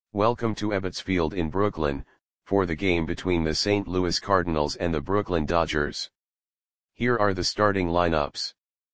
Welcome to Ebbets Field in Brooklyn, for the game between the St. Louis Cardinals and the Brooklyn Dodgers. Here are the starting lineups.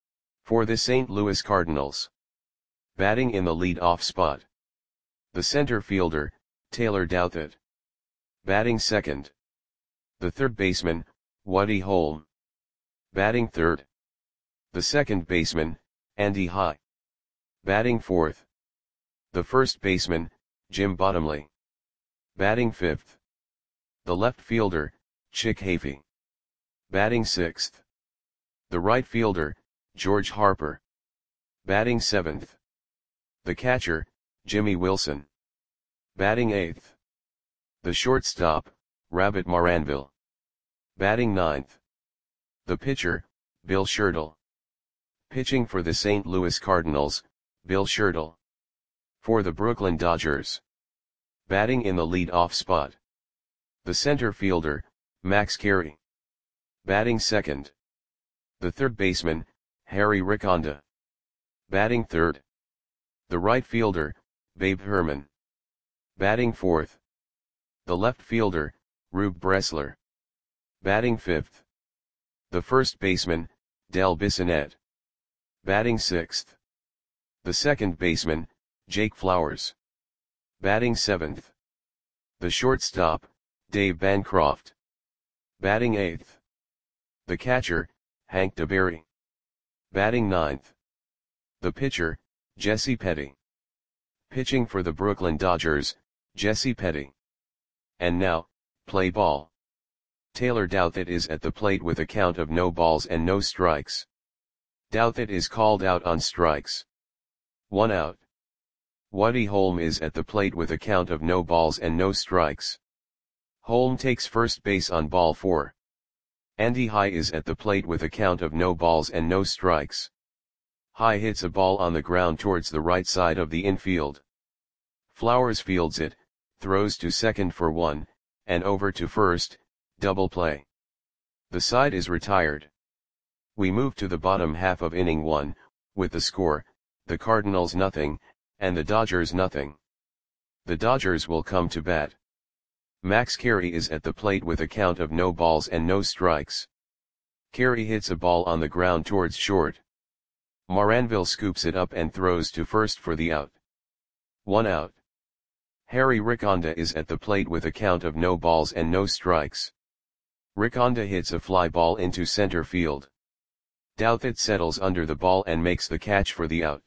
For the St. Louis Cardinals. Batting in the lead-off spot. The center fielder, Taylor Douthit. Batting second. The third baseman, Woody Holm. Batting third. The second baseman, Andy High. Batting fourth. The first baseman, Jim Bottomley. Batting fifth. The left fielder, Chick Hafey. Batting sixth. The right fielder, George Harper. Batting seventh. The catcher, Jimmy Wilson. Batting eighth. The shortstop, Rabbit Maranville. Batting ninth. The pitcher, Bill Shirtle. Pitching for the St. Louis Cardinals, Bill Shirtle. For the Brooklyn Dodgers. Batting in the lead-off spot. The center fielder, Max Carey. Batting second. The third baseman, Harry Riconda. Batting third. The right fielder, Babe Herman. Batting fourth. The left fielder, Rube Bressler. Batting fifth. The first baseman, Del Bissonette. Batting sixth. The second baseman, Jake Flowers. Batting seventh. The shortstop, Dave Bancroft. Batting eighth. The catcher, Hank DeBerry. Batting ninth. The pitcher, Jesse Petty. Pitching for the Brooklyn Dodgers, Jesse Petty. And now, play ball. Taylor Douthit is at the plate with a count of no balls and no strikes. Douthit is called out on strikes. 1 out. Woody Holm is at the plate with a count of no balls and no strikes. Holm takes first base on ball 4. Andy High is at the plate with a count of no balls and no strikes. High hits a ball on the ground towards the right side of the infield. Flowers fields it, throws to second for 1, and over to first, double play. The side is retired. We move to the bottom half of inning 1, with the score, the Cardinals nothing, and the Dodgers nothing. The Dodgers will come to bat. Max Carey is at the plate with a count of no balls and no strikes. Carey hits a ball on the ground towards short. Maranville scoops it up and throws to first for the out. 1 out. Harry Riconda is at the plate with a count of no balls and no strikes. Riconda hits a fly ball into center field. Douthit settles under the ball and makes the catch for the out.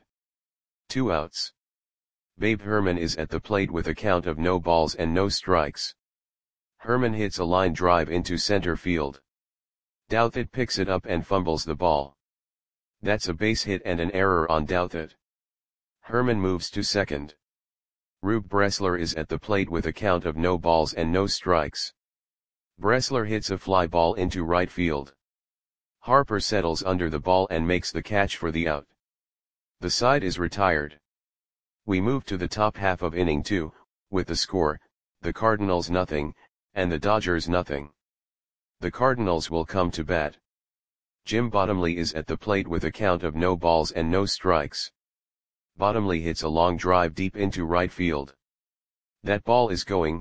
2 outs. Babe Herman is at the plate with a count of no balls and no strikes. Herman hits a line drive into center field. Douthit picks it up and fumbles the ball. That's a base hit and an error on Douthit. Herman moves to second. Rube Bressler is at the plate with a count of no balls and no strikes. Bressler hits a fly ball into right field. Harper settles under the ball and makes the catch for the out. The side is retired. We move to the top half of inning 2, with the score, the Cardinals nothing, and the Dodgers nothing. The Cardinals will come to bat. Jim Bottomley is at the plate with a count of no balls and no strikes. Bottomley hits a long drive deep into right field. That ball is gone.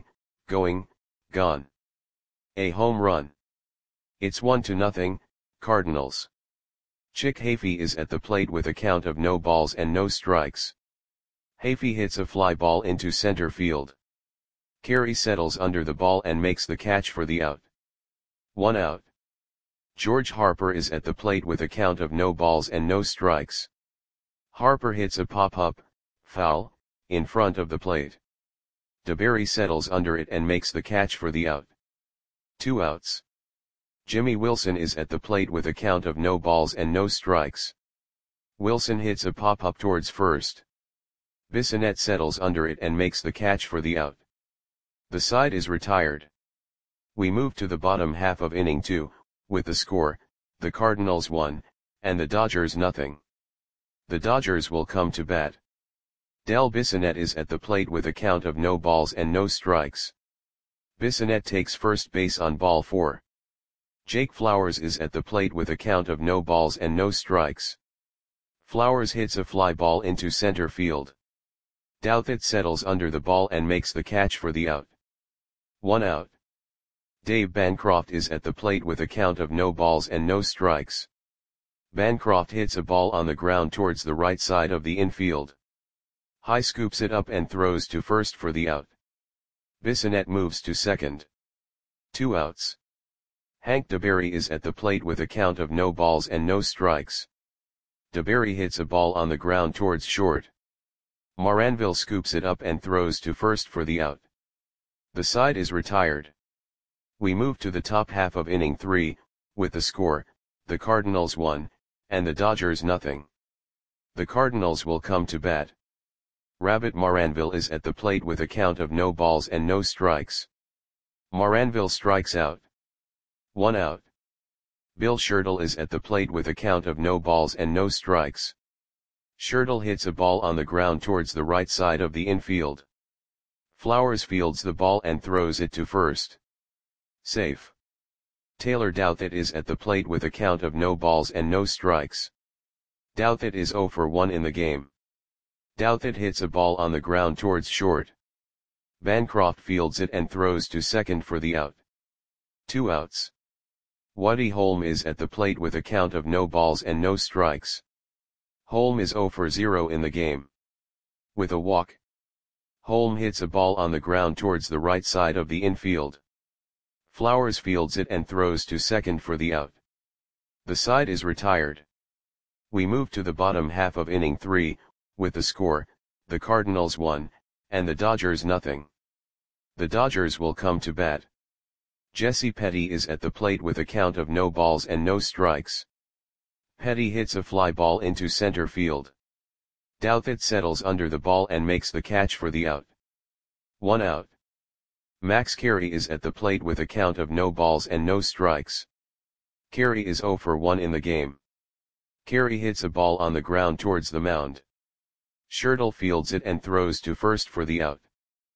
A home run. It's 1-0, Cardinals. Chick Hafey is at the plate with a count of no balls and no strikes. Hafey hits a fly ball into center field. Carey settles under the ball and makes the catch for the out. 1 out. George Harper is at the plate with a count of no balls and no strikes. Harper hits a pop-up, foul, in front of the plate. DeBerry settles under it and makes the catch for the out. 2 outs. Jimmy Wilson is at the plate with a count of no balls and no strikes. Wilson hits a pop-up towards first. Bissonette settles under it and makes the catch for the out. The side is retired. We move to the bottom half of inning 2, with the score, the Cardinals 1, and the Dodgers nothing. The Dodgers will come to bat. Del Bissonette is at the plate with a count of no balls and no strikes. Bissonette takes first base on ball 4. Jake Flowers is at the plate with a count of no balls and no strikes. Flowers hits a fly ball into center field. Douthit settles under the ball and makes the catch for the out. 1 out. Dave Bancroft is at the plate with a count of no balls and no strikes. Bancroft hits a ball on the ground towards the right side of the infield. High scoops it up and throws to first for the out. Bissonette moves to second. 2 outs. Hank DeBerry is at the plate with a count of no balls and no strikes. DeBerry hits a ball on the ground towards short. Moranville scoops it up and throws to first for the out. The side is retired. We move to the top half of inning 3, with the score, the Cardinals 1, and the Dodgers nothing. The Cardinals will come to bat. Rabbit Moranville is at the plate with a count of no balls and no strikes. Moranville strikes out. 1 out. Bill Schertle is at the plate with a count of no balls and no strikes. Schertle hits a ball on the ground towards the right side of the infield. Flowers fields the ball and throws it to first. Safe. Taylor Douthit is at the plate with a count of no balls and no strikes. Douthit is 0 for 1 in the game. Douthit hits a ball on the ground towards short. Bancroft fields it and throws to second for the out. 2 outs. Woody Holm is at the plate with a count of no balls and no strikes. Holm is 0 for 0 in the game. With a walk. Holm hits a ball on the ground towards the right side of the infield. Flowers fields it and throws to second for the out. The side is retired. We move to the bottom half of inning 3, with the score, the Cardinals 1, and the Dodgers nothing. The Dodgers will come to bat. Jesse Petty is at the plate with a count of no balls and no strikes. Petty hits a fly ball into center field. Douthit settles under the ball and makes the catch for the out. 1 out. Max Carey is at the plate with a count of no balls and no strikes. Carey is 0 for 1 in the game. Carey hits a ball on the ground towards the mound. Schertle fields it and throws to first for the out.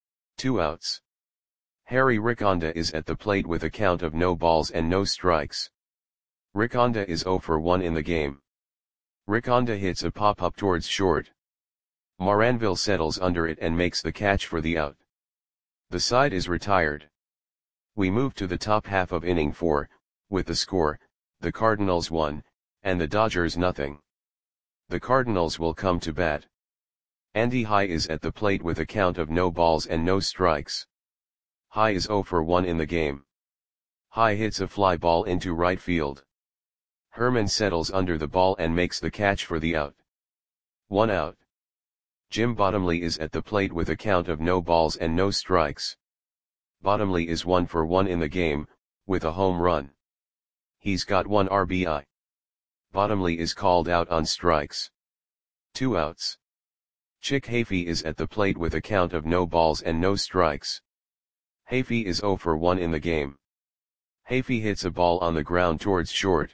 2 outs. Harry Riconda is at the plate with a count of no balls and no strikes. Riconda is 0 for 1 in the game. Riconda hits a pop-up towards short. Moranville settles under it and makes the catch for the out. The side is retired. We move to the top half of inning 4, with the score, the Cardinals 1, and the Dodgers nothing. The Cardinals will come to bat. Andy High is at the plate with a count of no balls and no strikes. High is 0 for 1 in the game. High hits a fly ball into right field. Herman settles under the ball and makes the catch for the out. 1 out. Jim Bottomley is at the plate with a count of no balls and no strikes. Bottomley is 1 for 1 in the game, with a home run. He's got 1 RBI. Bottomley is called out on strikes. 2 outs. Chick Hafey is at the plate with a count of no balls and no strikes. Hafey is 0 for 1 in the game. Hafey hits a ball on the ground towards short.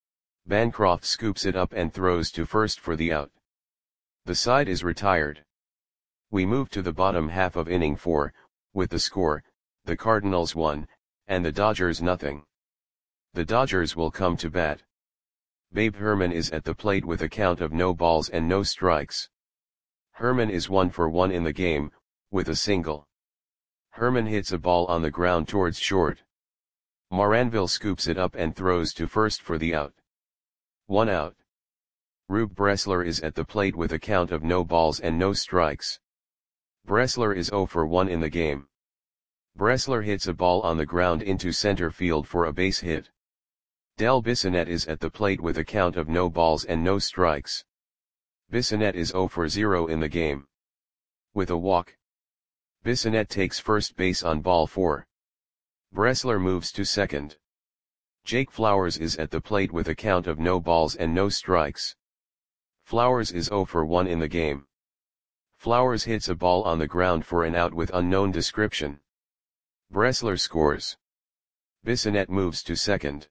Bancroft scoops it up and throws to first for the out. The side is retired. We move to the bottom half of inning 4, with the score, the Cardinals 1, and the Dodgers nothing. The Dodgers will come to bat. Babe Herman is at the plate with a count of no balls and no strikes. Herman is 1 for 1 in the game, with a single. Herman hits a ball on the ground towards short. Moranville scoops it up and throws to first for the out. 1 out. Rube Bressler is at the plate with a count of no balls and no strikes. Bressler is 0 for 1 in the game. Bressler hits a ball on the ground into center field for a base hit. Del Bissonette is at the plate with a count of no balls and no strikes. Bissonette is 0 for 0 in the game. With a walk. Bissonette takes first base on ball 4. Bressler moves to second. Jake Flowers is at the plate with a count of no balls and no strikes. Flowers is 0 for 1 in the game. Flowers hits a ball on the ground for an out with unknown description. Bressler scores. Bissonette moves to second.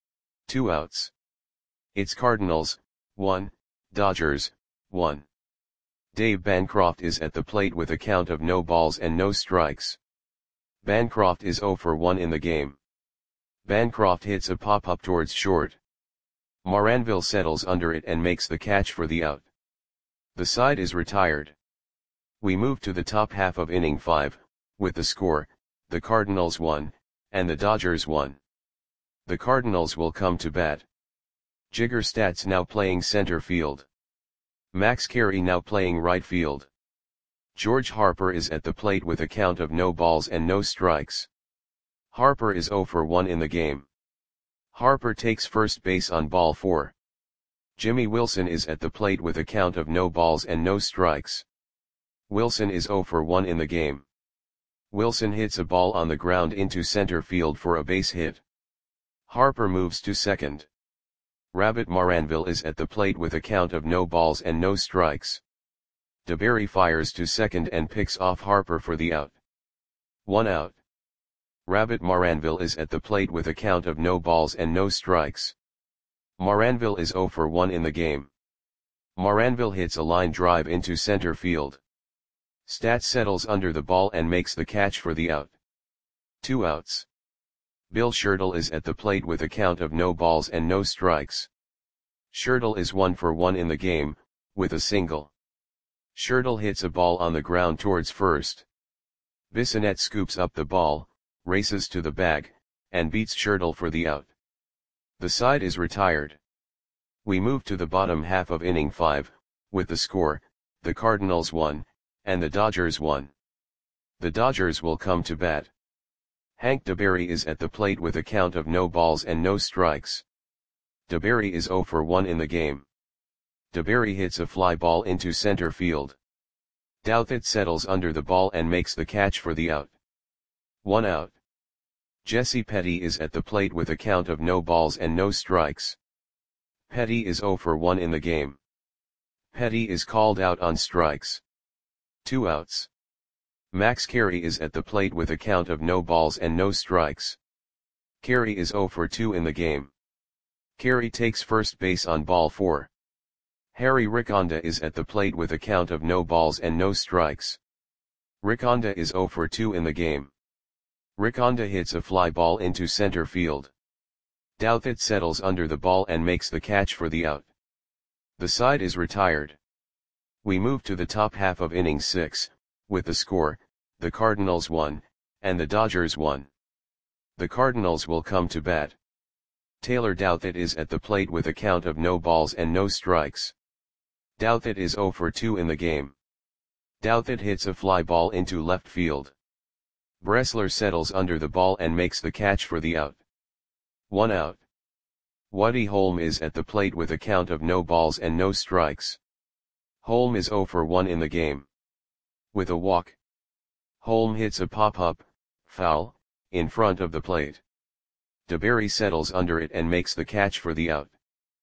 2 outs. It's Cardinals, 1, Dodgers, 1. Dave Bancroft is at the plate with a count of no balls and no strikes. Bancroft is 0 for 1 in the game. Bancroft hits a pop-up towards short. Moranville settles under it and makes the catch for the out. The side is retired. We move to the top half of inning 5, with the score, the Cardinals won, and the Dodgers won. The Cardinals will come to bat. Jigger Stats now playing center field. Max Carey now playing right field. George Harper is at the plate with a count of no balls and no strikes. Harper is 0 for 1 in the game. Harper takes first base on ball 4. Jimmy Wilson is at the plate with a count of no balls and no strikes. Wilson is 0 for 1 in the game. Wilson hits a ball on the ground into center field for a base hit. Harper moves to second. Rabbit Maranville is at the plate with a count of no balls and no strikes. DeBerry fires to second and picks off Harper for the out. 1 out. Rabbit Maranville is at the plate with a count of no balls and no strikes. Maranville is 0 for 1 in the game. Maranville hits a line drive into center field. Stats settles under the ball and makes the catch for the out. 2 outs. Bill Schertle is at the plate with a count of no balls and no strikes. Schertle is 1 for 1 in the game, with a single. Schertle hits a ball on the ground towards first. Bissonette scoops up the ball, races to the bag, and beats Schertle for the out. The side is retired. We move to the bottom half of inning 5, with the score, the Cardinals won, and the Dodgers won. The Dodgers will come to bat. Hank DeBerry is at the plate with a count of no balls and no strikes. DeBerry is 0 for 1 in the game. DeBerry hits a fly ball into center field. Douthit settles under the ball and makes the catch for the out. 1 out. Jesse Petty is at the plate with a count of no balls and no strikes. Petty is 0 for 1 in the game. Petty is called out on strikes. 2 outs. Max Carey is at the plate with a count of no balls and no strikes. Carey is 0 for 2 in the game. Carey takes first base on ball 4. Harry Riconda is at the plate with a count of no balls and no strikes. Riconda is 0 for 2 in the game. Riconda hits a fly ball into center field. Douthit settles under the ball and makes the catch for the out. The side is retired. We move to the top half of inning 6, with the score, the Cardinals won, and the Dodgers won. The Cardinals will come to bat. Taylor Douthit is at the plate with a count of no balls and no strikes. Douthit is 0 for 2 in the game. Douthit hits a fly ball into left field. Bressler settles under the ball and makes the catch for the out. 1 out. Woody Holm is at the plate with a count of no balls and no strikes. Holm is 0 for 1 in the game. With a walk. Holm hits a pop-up, foul, in front of the plate. DeBerry settles under it and makes the catch for the out.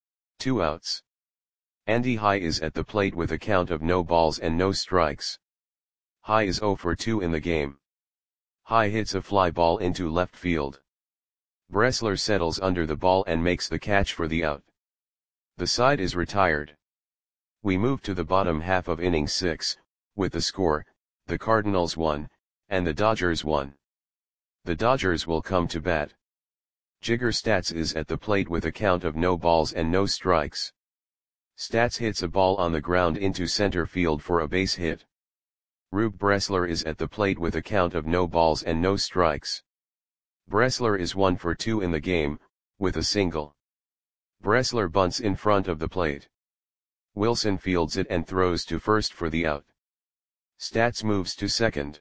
2 outs. Andy High is at the plate with a count of no balls and no strikes. High is 0 for 2 in the game. High hits a fly ball into left field. Bressler settles under the ball and makes the catch for the out. The side is retired. We move to the bottom half of inning 6, with the score, the Cardinals won, and the Dodgers won. The Dodgers will come to bat. Jigger Stats is at the plate with a count of no balls and no strikes. Stats hits a ball on the ground into center field for a base hit. Rube Bressler is at the plate with a count of no balls and no strikes. Bressler is 1 for 2 in the game, with a single. Bressler bunts in front of the plate. Wilson fields it and throws to first for the out. Stats moves to second.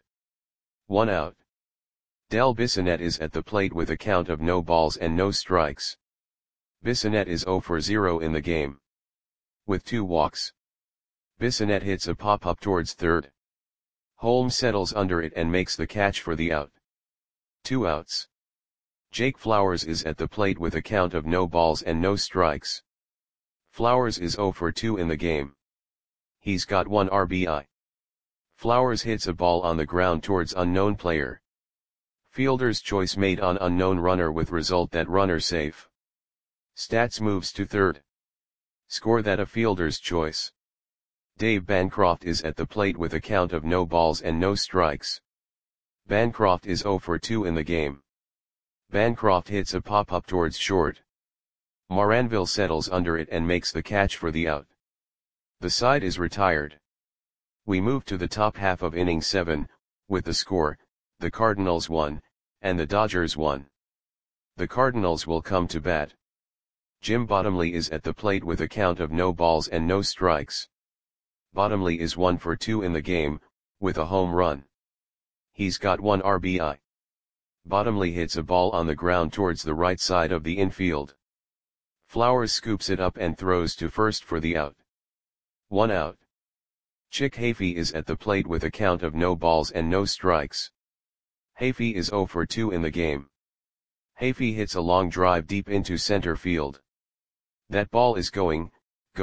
1 out. Del Bissonette is at the plate with a count of no balls and no strikes. Bissonette is 0 for 0 in the game. With 2 walks. Bissonette hits a pop-up towards third. Holmes settles under it and makes the catch for the out. 2 outs. Jake Flowers is at the plate with a count of no balls and no strikes. Flowers is 0 for 2 in the game. He's got 1 RBI. Flowers hits a ball on the ground towards unknown player. Fielder's choice made on unknown runner with result that runner safe. Stats moves to third. Score that a fielder's choice. Dave Bancroft is at the plate with a count of no balls and no strikes. Bancroft is 0 for 2 in the game. Bancroft hits a pop-up towards short. Maranville settles under it and makes the catch for the out. The side is retired. We move to the top half of inning 7, with the score, the Cardinals 1, and the Dodgers 1. The Cardinals will come to bat. Jim Bottomley is at the plate with a count of no balls and no strikes. Bottomley is 1 for 2 in the game, with a home run. He's got 1 RBI. Bottomley hits a ball on the ground towards the right side of the infield. Flowers scoops it up and throws to first for the out. 1 out. Chick Hafey is at the plate with a count of no balls and no strikes. Hafey is 0 for 2 in the game. Hafey hits a long drive deep into center field. That ball is gone.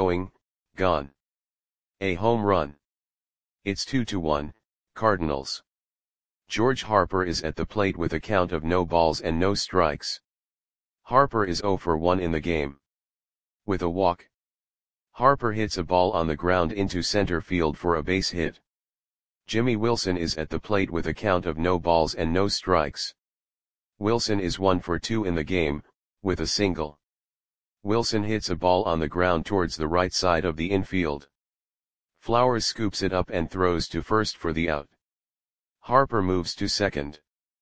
A home run. It's 2-1, Cardinals. George Harper is at the plate with a count of no balls and no strikes. Harper is 0 for 1 in the game. With a walk. Harper hits a ball on the ground into center field for a base hit. Jimmy Wilson is at the plate with a count of no balls and no strikes. Wilson is 1 for 2 in the game, with a single. Wilson hits a ball on the ground towards the right side of the infield. Flowers scoops it up and throws to first for the out. Harper moves to second.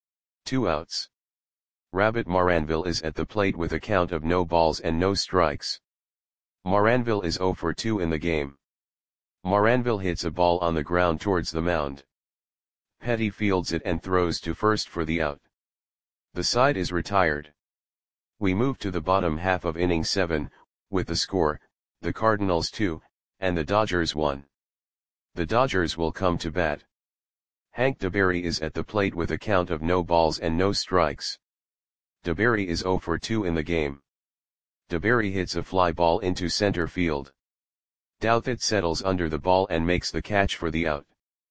2 outs. Rabbit Maranville is at the plate with a count of no balls and no strikes. Maranville is 0 for 2 in the game. Maranville hits a ball on the ground towards the mound. Petty fields it and throws to first for the out. The side is retired. We move to the bottom half of inning 7, with the score, the Cardinals 2, and the Dodgers 1. The Dodgers will come to bat. Hank DeBerry is at the plate with a count of no balls and no strikes. DeBerry is 0 for 2 in the game. DeBerry hits a fly ball into center field. Douthit settles under the ball and makes the catch for the out.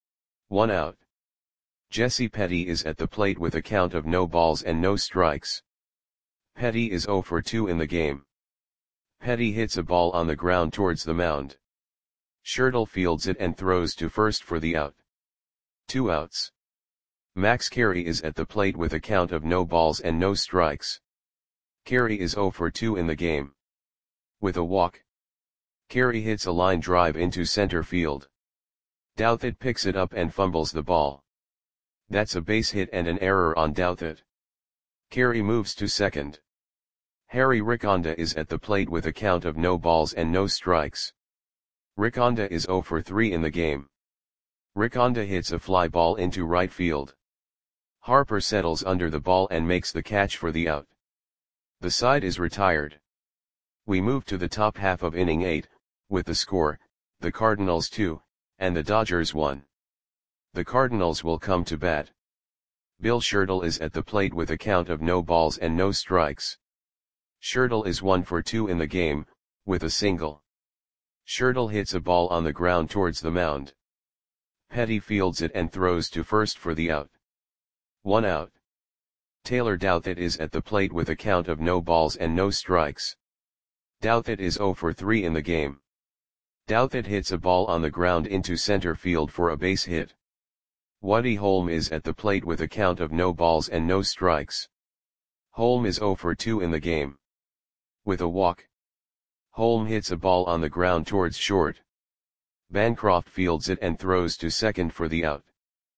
1 out. Jesse Petty is at the plate with a count of no balls and no strikes. Petty is 0 for 2 in the game. Petty hits a ball on the ground towards the mound. Schertle fields it and throws to first for the out. 2 outs. Max Carey is at the plate with a count of no balls and no strikes. Carey is 0 for 2 in the game. With a walk. Carey hits a line drive into center field. Douthit picks it up and fumbles the ball. That's a base hit and an error on Douthit. Carey moves to second. Harry Riconda is at the plate with a count of no balls and no strikes. Riconda is 0 for 3 in the game. Riconda hits a fly ball into right field. Harper settles under the ball and makes the catch for the out. The side is retired. We move to the top half of inning 8, with the score, the Cardinals 2, and the Dodgers 1. The Cardinals will come to bat. Bill Schertle is at the plate with a count of no balls and no strikes. Schertle is 1 for 2 in the game, with a single. Schertle hits a ball on the ground towards the mound. Petty fields it and throws to first for the out. 1 out. Taylor Douthit is at the plate with a count of no balls and no strikes. Douthit is 0 for 3 in the game. Douthit hits a ball on the ground into center field for a base hit. Woody Holm is at the plate with a count of no balls and no strikes. Holm is 0 for 2 in the game. With a walk. Holm hits a ball on the ground towards short. Bancroft fields it and throws to second for the out.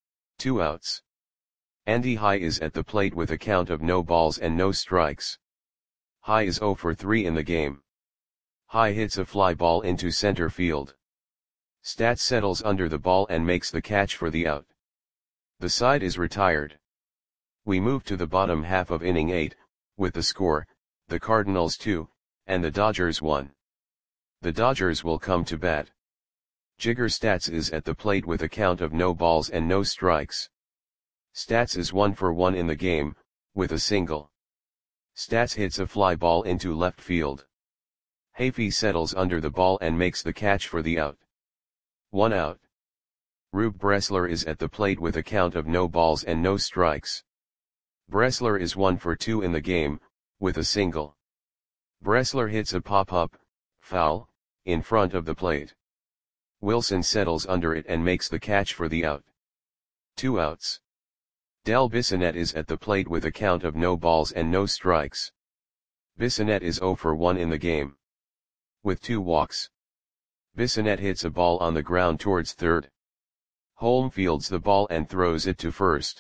2 outs. Andy High is at the plate with a count of no balls and no strikes. High is 0 for 3 in the game. High hits a fly ball into center field. Stats settles under the ball and makes the catch for the out. The side is retired. We move to the bottom half of inning 8, with the score, the Cardinals 2, and the Dodgers 1. The Dodgers will come to bat. Jigger Stats is at the plate with a count of no balls and no strikes. Stats is 1 for 1 in the game, with a single. Stats hits a fly ball into left field. Hafey settles under the ball and makes the catch for the out. 1 out. Rube Bressler is at the plate with a count of no balls and no strikes. Bressler is 1 for 2 in the game, with a single. Bressler hits a pop-up, foul, in front of the plate. Wilson settles under it and makes the catch for the out. 2 outs. Del Bissonette is at the plate with a count of no balls and no strikes. Bissonette is 0 for 1 in the game. With 2 walks. Bissonette hits a ball on the ground towards third. Holm fields the ball and throws it to first.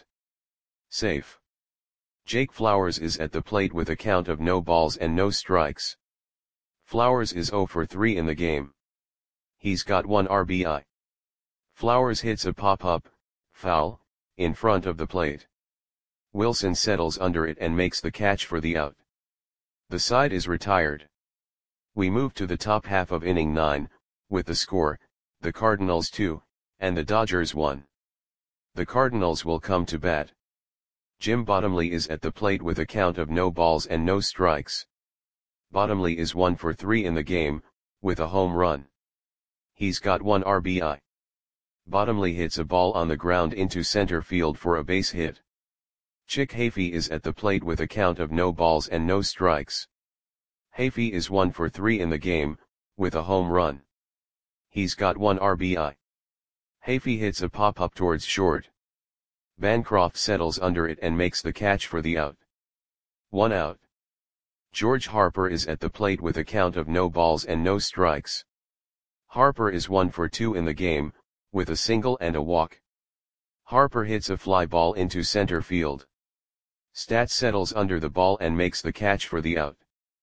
Safe. Jake Flowers is at the plate with a count of no balls and no strikes. Flowers is 0 for 3 in the game. He's got 1 RBI. Flowers hits a pop-up, foul, in front of the plate. Wilson settles under it and makes the catch for the out. The side is retired. We move to the top half of inning 9, with the score, the Cardinals 2, and the Dodgers 1. The Cardinals will come to bat. Jim Bottomley is at the plate with a count of no balls and no strikes. Bottomley is 1 for 3 in the game, with a home run. He's got 1 RBI. Bottomley hits a ball on the ground into center field for a base hit. Chick Hafey is at the plate with a count of no balls and no strikes. Hafey is 1 for 3 in the game, with a home run. He's got 1 RBI. Hafey hits a pop-up towards short. Bancroft settles under it and makes the catch for the out. 1 out. George Harper is at the plate with a count of no balls and no strikes. Harper is 1 for 2 in the game, with a single and a walk. Harper hits a fly ball into center field. Stats settles under the ball and makes the catch for the out.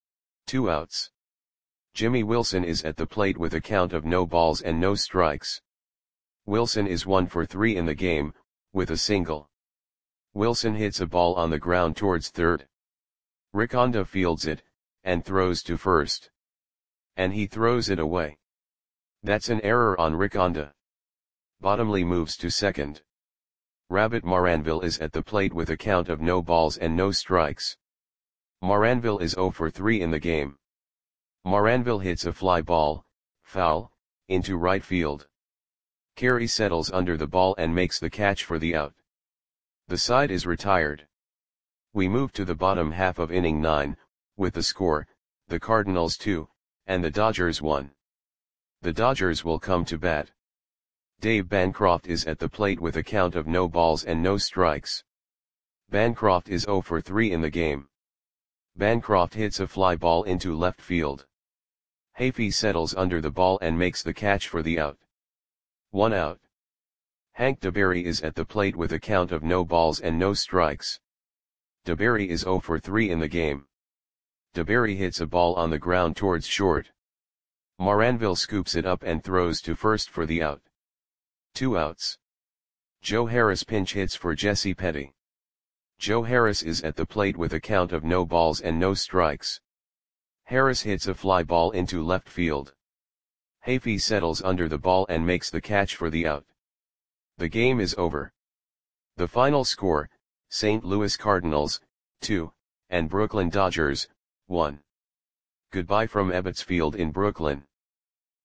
2 outs. Jimmy Wilson is at the plate with a count of no balls and no strikes. Wilson is 1 for 3 in the game, with a single. Wilson hits a ball on the ground towards third. Riconda fields it, and throws to first. And he throws it away. That's an error on Riconda. Bottomley moves to second. Rabbit Maranville is at the plate with a count of no balls and no strikes. Maranville is 0 for 3 in the game. Maranville hits a fly ball, foul, into right field. Carey settles under the ball and makes the catch for the out. The side is retired. We move to the bottom half of inning 9, with the score, the Cardinals 2, and the Dodgers 1. The Dodgers will come to bat. Dave Bancroft is at the plate with a count of no balls and no strikes. Bancroft is 0 for 3 in the game. Bancroft hits a fly ball into left field. Hafey settles under the ball and makes the catch for the out. 1 out. Hank DeBerry is at the plate with a count of no balls and no strikes. DeBerry is 0 for 3 in the game. DeBerry hits a ball on the ground towards short. Maranville scoops it up and throws to first for the out. 2 outs. Joe Harris pinch hits for Jesse Petty. Joe Harris is at the plate with a count of no balls and no strikes. Harris hits a fly ball into left field. Hafey settles under the ball and makes the catch for the out. The game is over. The final score, St. Louis Cardinals, 2, and Brooklyn Dodgers, 1. Goodbye from Ebbets Field in Brooklyn.